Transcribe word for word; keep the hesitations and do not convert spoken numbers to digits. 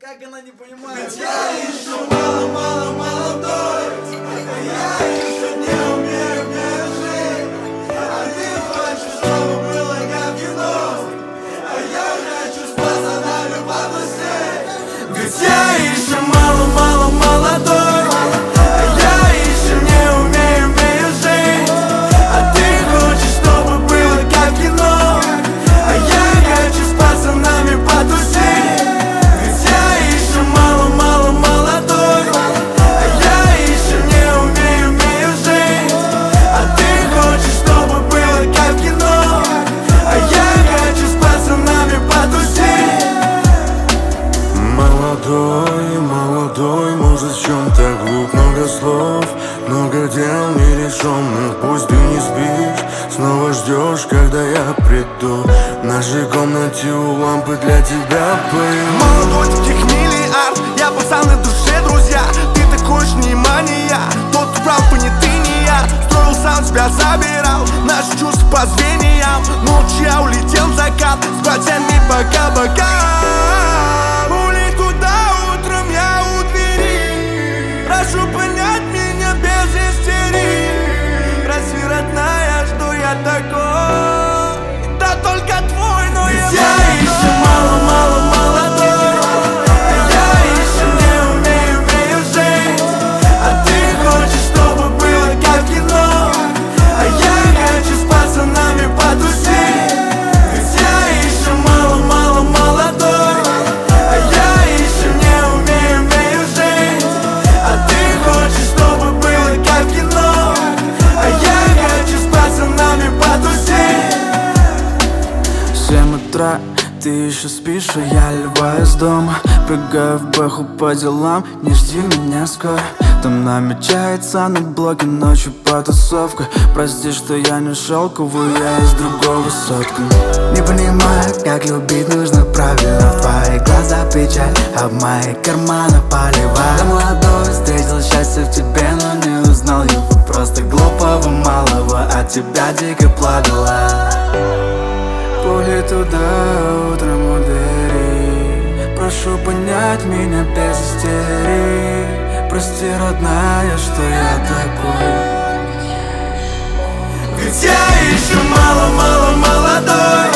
Как она не понимает? Ведь я еще мало-мало молодой, я еще не умею мир жить. А ты хочешь, чтобы было как кино, а я хочу с пацанами потусить. Ведь я еще мало-мало молодой, я еще не умею мир жить. А ты хочешь, чтобы было как кино, а я хочу с пацанами потусить. Молодой, молодой, может в чем так глуп. Много слов, много дел нерешенных. Пусть ты не спишь, снова ждешь, когда я приду. В нашей комнате у лампы для тебя пою. Молодой, таких миллиард, я пацан и душе, друзья. Ты такой ж внимание, тот прав, не ты, не я. Строил сам, себя забирал, наши чувства по звеньям. Ночью я улетел в закат, с братьями пока-пока. Прошу понять меня без истерии. Разве родная, что я такой? Да только твой, но ведь я еще мало-мало молодой, я еще не умею мир жить. А ты хочешь, чтобы было как кино, а я хочу с пацанами потусить. Ведь я еще мало-мало молодой, а я еще не умею мир жить. А ты хочешь, чтобы было как кино, а я хочу с пацанами потусить. Семь утра, ты еще спишь, а я льва из дома. Прыгаю в бэху по делам, не жди меня скоро. Там намечается на блоке ночью потасовка. Прости, что я не шелковый, я из другого сотка. Не понимаю, как любить нужно правильно. В твои глаза печаль, а в мои карманы поливай. Я молодой, встретил счастье в тебе, но не узнал его. Просто глупого малого, от тебя дико плакала. Пули туда, утром у двери. Прошу понять меня без истерии. Прости, родная, что я такой. Ведь я еще мало-мало молодой,